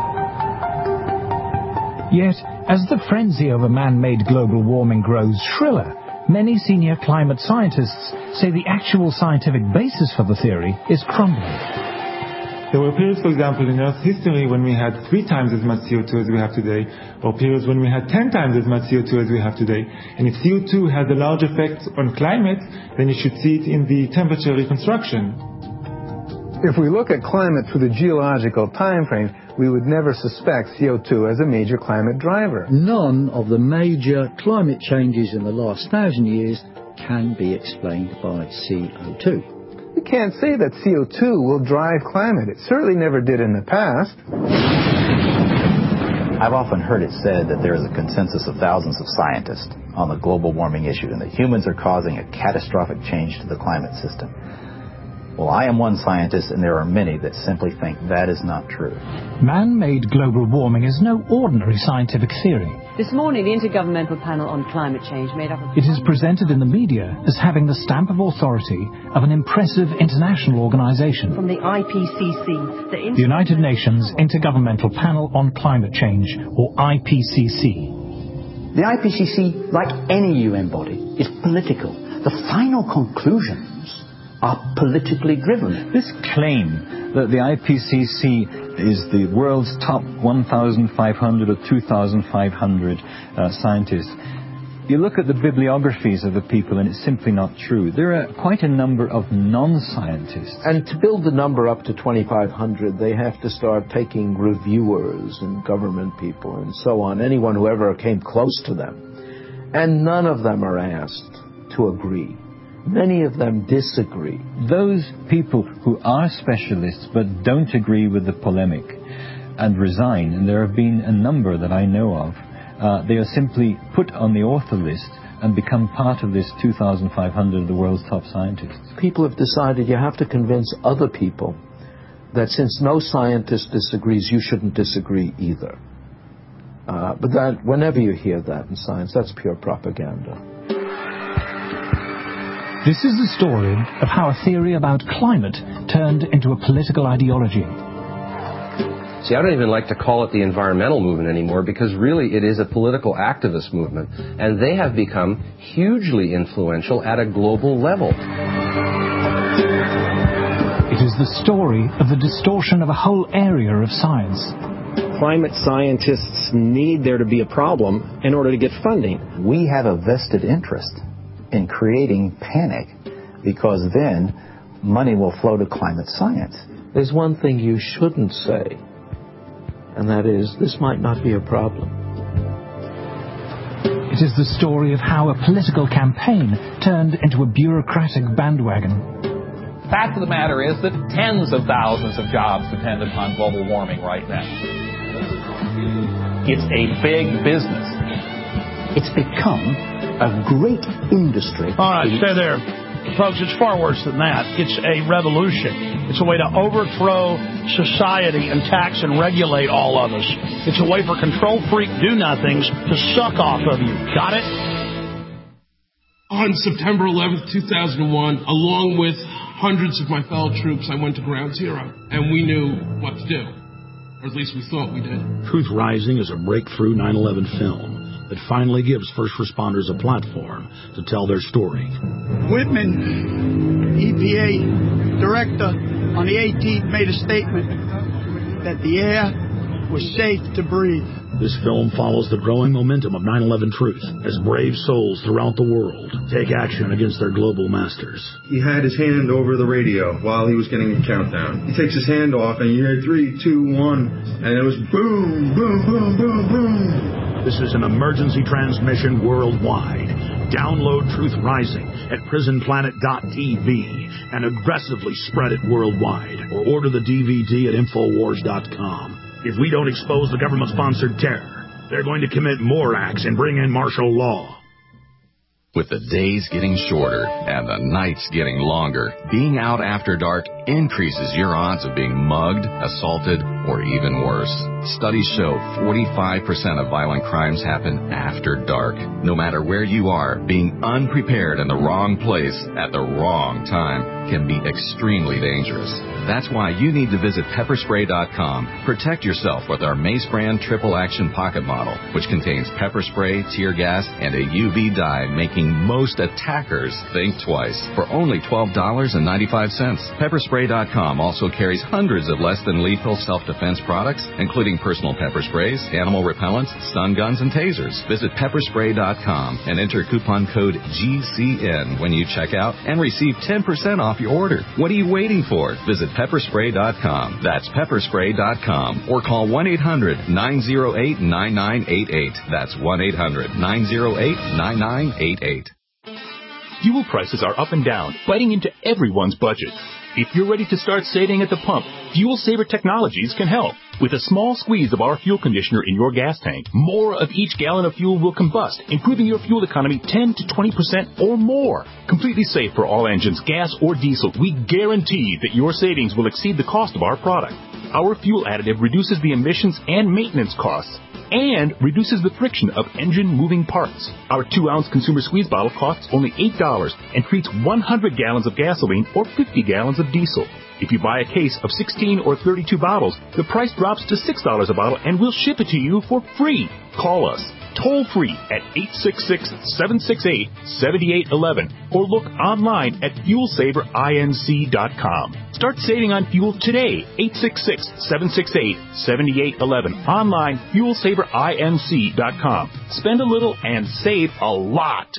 Yet, as the frenzy over man-made global warming grows shriller, many senior climate scientists say the actual scientific basis for the theory is crumbling. There were periods, for example, in Earth's history when we had 3 times as much CO2 as we have today, or periods when we had 10 times as much CO2 as we have today. And if CO2 has a large effect on climate, then you should see it in the temperature reconstruction. If we look at climate through the geological time frame, we would never suspect CO2 as a major climate driver. None of the major climate changes in the last 1,000 years can be explained by CO2. We can't say that CO2 will drive climate. It certainly never did in the past. I've often heard it said that there is a consensus of thousands of scientists on the global warming issue and that humans are causing a catastrophic change to the climate system. Well, I am one scientist, and there are many that simply think that is not true. Man-made global warming is no ordinary scientific theory. This morning, the Intergovernmental Panel on Climate Change made up of... It is presented in the media as having the stamp of authority of an impressive international organization. From the IPCC. The United Nations Intergovernmental Panel on Climate Change, or IPCC. The IPCC, like any UN body, is political. The final conclusions are politically driven. This claim that the IPCC is the world's top 1,500 or 2,500 scientists, you look at the bibliographies of the people and it's simply not true. There are quite a number of non-scientists. And to build the number up to 2,500, they have to start taking reviewers and government people and so on, anyone who ever came close to them. And none of them are asked to agree. Many of them disagree. Those people who are specialists but don't agree with the polemic and resign, and there have been a number that I know of, they are simply put on the author list and become part of this 2,500 of the world's top scientists. People have decided you have to convince other people that since no scientist disagrees, you shouldn't disagree either. But that, whenever you hear that in science, that's pure propaganda. This is the story of how a theory about climate turned into a political ideology. See, I don't even like to call it the environmental movement anymore because really it is a political activist movement, and they have become hugely influential at a global level. It is the story of the distortion of a whole area of science. Climate scientists need there to be a problem in order to get funding. We have a vested interest in creating panic because then money will flow to climate science. There's one thing you shouldn't say, and that is, this might not be a problem. It is the story of how a political campaign turned into a bureaucratic bandwagon. Fact of the matter is that tens of thousands of jobs depend upon global warming right now. It's a big business. It's become a great industry. All right, stay there. Folks, it's far worse than that. It's a revolution. It's a way to overthrow society and tax and regulate all of us. It's a way for control freak do-nothings to suck off of you. Got it? On September 11th, 2001, along with hundreds of my fellow troops, I went to Ground Zero, and we knew what to do. Or at least we thought we did. Truth Rising is a breakthrough 9/11 film that finally gives first responders a platform to tell their story. Whitman, EPA director, on the 18th made a statement that the air was safe to breathe. This film follows the growing momentum of 9/11 truth as brave souls throughout the world take action against their global masters. He had his hand over the radio while he was getting a countdown. He takes his hand off and you hear 3, 2, 1, and it was boom, boom, boom, boom, boom. This is an emergency transmission worldwide. Download Truth Rising at prisonplanet.tv and aggressively spread it worldwide, or order the DVD at Infowars.com. If we don't expose the government-sponsored terror, they're going to commit more acts and bring in martial law. With the days getting shorter and the nights getting longer, being out after dark increases your odds of being mugged, assaulted, or even worse. Studies show 45% of violent crimes happen after dark. No matter where you are, being unprepared in the wrong place at the wrong time can be extremely dangerous. That's why you need to visit pepperspray.com. Protect yourself with our Mace brand triple action pocket model, which contains pepper spray, tear gas, and a UV dye, making most attackers think twice for only $12.95. Pepperspray.com also carries hundreds of less than lethal self-defense products, including personal pepper sprays, animal repellents, stun guns, and tasers. Visit pepperspray.com and enter coupon code GCN when you check out and receive 10% off your order. What are you waiting for? Visit pepperspray.com. That's pepperspray.com. Or call 1-800-908-9988. That's 1-800-908-9988. Fuel prices are up and down, biting into everyone's budget. If you're ready to start saving at the pump, Fuel Saver Technologies can help. With a small squeeze of our fuel conditioner in your gas tank, more of each gallon of fuel will combust, improving your fuel economy 10 to 20% or more. Completely safe for all engines, gas or diesel. We guarantee that your savings will exceed the cost of our product. Our fuel additive reduces the emissions and maintenance costs and reduces the friction of engine moving parts. Our 2-ounce consumer squeeze bottle costs only $8 and treats 100 gallons of gasoline or 50 gallons of diesel. If you buy a case of 16 or 32 bottles, the price drops to $6 a bottle and we'll ship it to you for free. Call us toll free at 866-768-7811 or look online at fuelsaverinc.com. Start saving on fuel today. 866-768-7811. Online, fuelsaverinc.com. Spend a little and save a lot.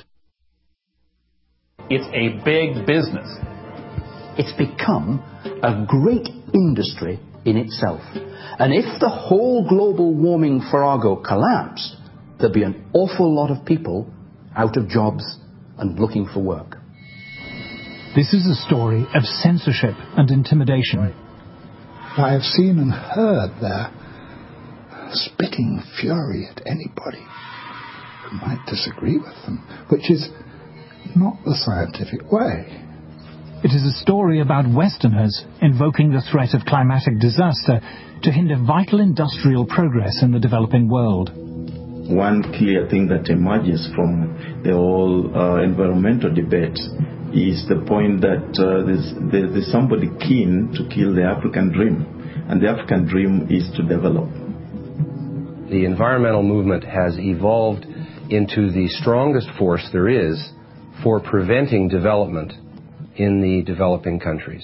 It's a big business. It's become a great industry in itself. And if the whole global warming farrago collapsed, there'd be an awful lot of people out of jobs and looking for work. This is a story of censorship and intimidation. I have seen and heard their spitting fury at anybody who might disagree with them, which is not the scientific way. It is a story about Westerners invoking the threat of climatic disaster to hinder vital industrial progress in the developing world. One clear thing that emerges from the whole environmental debate is the point that there's somebody keen to kill the African dream. And the African dream is to develop. The environmental movement has evolved into the strongest force there is for preventing development in the developing countries.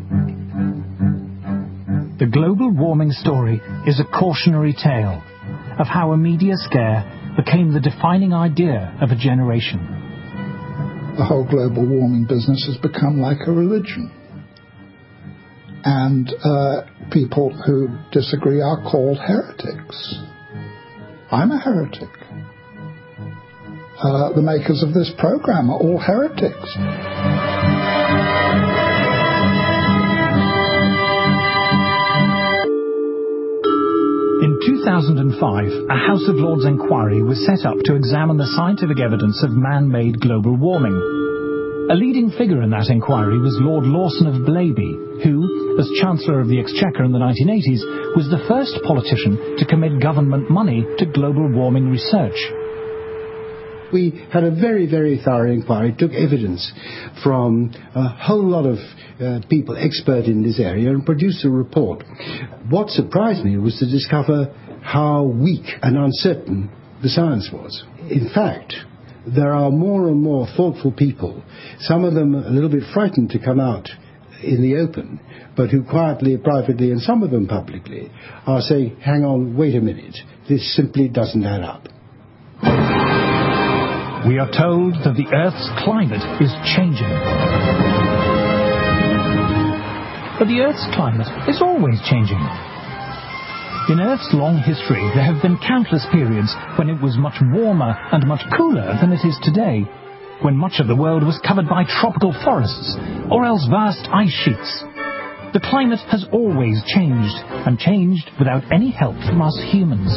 The global warming story is a cautionary tale of how a media scare became the defining idea of a generation. The whole global warming business has become like a religion. And people who disagree are called heretics. I'm a heretic. The makers of this program are all heretics. In 2005, a House of Lords inquiry was set up to examine the scientific evidence of man-made global warming. A leading figure in that inquiry was Lord Lawson of Blaby, who, as Chancellor of the Exchequer in the 1980s, was the first politician to commit government money to global warming research. We had a very, very thorough inquiry, took evidence from a whole lot of people expert in this area and produced a report. What surprised me was to discover how weak and uncertain the science was. In fact, there are more and more thoughtful people, some of them a little bit frightened to come out in the open, but who quietly, privately, and some of them publicly, are saying, hang on, wait a minute, this simply doesn't add up. We are told that the Earth's climate is changing. But the Earth's climate is always changing. In Earth's long history, there have been countless periods when it was much warmer and much cooler than it is today, when much of the world was covered by tropical forests, or else vast ice sheets. The climate has always changed, and changed without any help from us humans.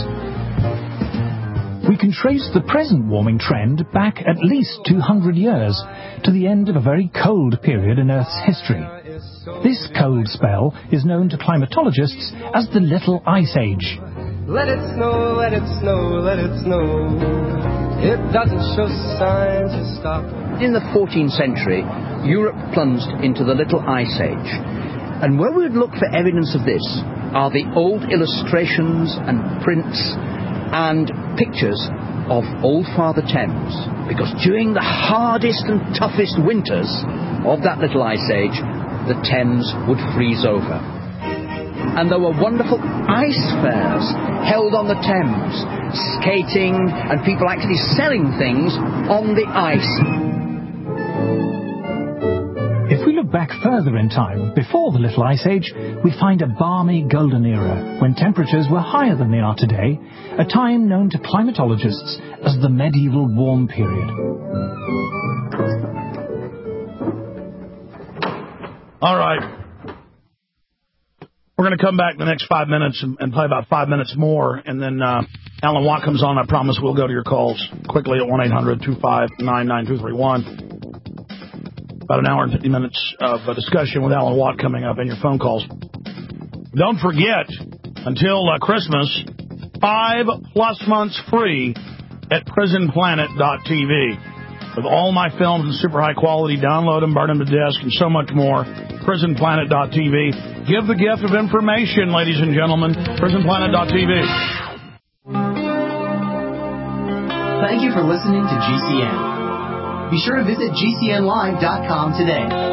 We can trace the present warming trend back at least 200 years, to the end of a very cold period in Earth's history. This cold spell is known to climatologists as the Little Ice Age. Let it snow, let it snow, let it snow. It doesn't show signs to stop. In the 14th century, Europe plunged into the Little Ice Age. And where we would look for evidence of this are the old illustrations and prints and pictures of Old Father Thames. Because during the hardest and toughest winters of that Little Ice Age, the Thames would freeze over. And there were wonderful ice fairs held on the Thames, skating and people actually selling things on the ice. If we look back further in time, before the Little Ice Age, we find a balmy golden era, when temperatures were higher than they are today, a time known to climatologists as the medieval warm period. All right. We're going to come back in the next 5 minutes and play about 5 minutes more, and then Alan Watt comes on. I promise we'll go to your calls quickly at 1-800-259-9231. About an hour and 50 minutes of a discussion with Alan Watt coming up, and your phone calls. Don't forget, until Christmas, 5+ months free at prisonplanet.tv. With all my films in super high quality, download them, burn them to disk, and so much more. prisonplanet.tv. Give the gift of information, ladies and gentlemen. prisonplanet.tv. Thank you for listening to GCN. Be sure to visit GCNlive.com today.